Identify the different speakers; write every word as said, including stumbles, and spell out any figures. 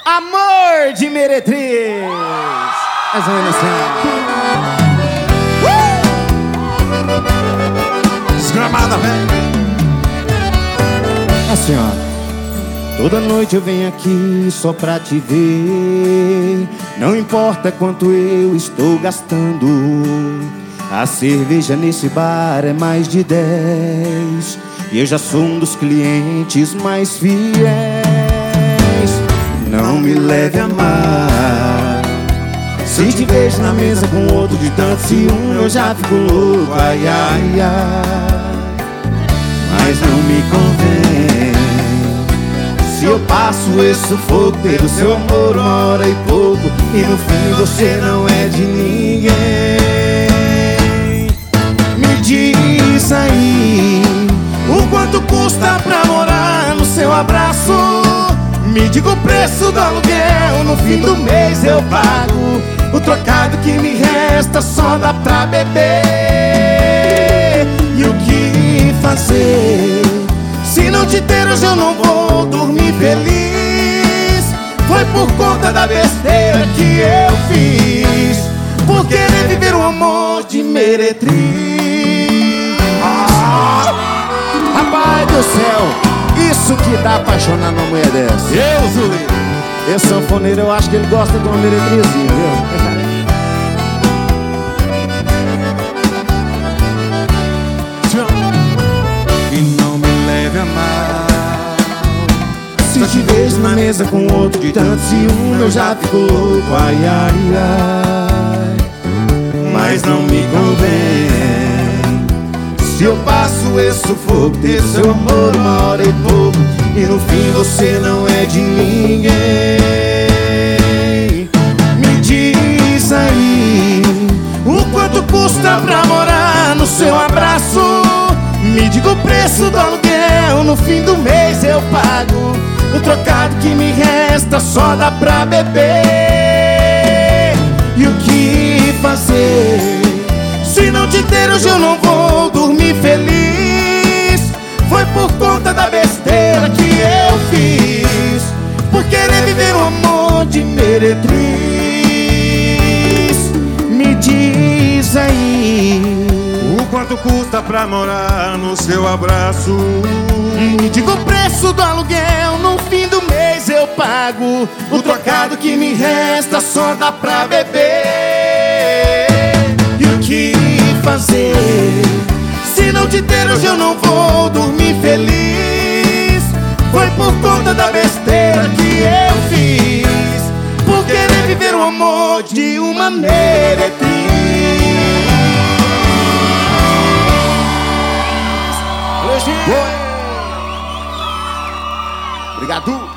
Speaker 1: Amor de Meretriz. Mais ou menos assim.
Speaker 2: uh! Desgramada, velho.
Speaker 1: Assim, ó. Toda noite eu venho aqui só pra te ver. Não importa quanto eu estou gastando, a cerveja nesse bar é mais de dez, e eu já sou um dos clientes mais fiéis. Não me leve a mal, se te vejo na mesa com outro de tanto ciúme, eu já fico louco, ai, ai, ai. Mas não me convém, se eu passo esse sufoco pelo seu amor uma hora e pouco, e no fim você não é de ninguém. Me diz aí, o quanto custa pra morar no seu abraço? Me diga o preço do aluguel, no fim do mês eu pago. O trocado que me resta só dá pra beber. E o que fazer? Se não te ter hoje eu não vou dormir feliz. Foi por conta da besteira que eu fiz, por querer viver um amor de meretriz.
Speaker 2: Ah!
Speaker 1: Rapaz do céu, isso que dá apaixonar numa mulher dessa.
Speaker 2: Deus o livre.
Speaker 1: Esse sanfoneiro eu acho que ele gosta de uma meretrizinha, viu?
Speaker 2: E não me leve a mal,
Speaker 1: se te vejo na mesa com outro de tanto ciúme, eu já fico louco, ai, ai, ai. Mas não me convém, se eu passo esse sufoco, ter seu amor uma hora e pouco, e no fim você não é de ninguém. Me diz aí, o quanto custa pra morar no seu abraço? Me diga o preço do aluguel, no fim do mês eu pago. O trocado que me resta só dá pra beber. E o que fazer? Se não te ter hoje eu não vou dormir feliz. Foi por conta da besteira que eu fiz, por querer viver um amor de meretriz. Me diz aí,
Speaker 2: o quanto custa pra morar no seu abraço?
Speaker 1: me diga o preço do aluguel, no fim do mês eu pago. O trocado que me resta só dá pra beber. E o que fazer? Se não te ter hoje eu não vou dormir feliz. Foi por conta da besteira que eu fiz, por querer viver um amor de uma meretriz.
Speaker 2: Obrigado.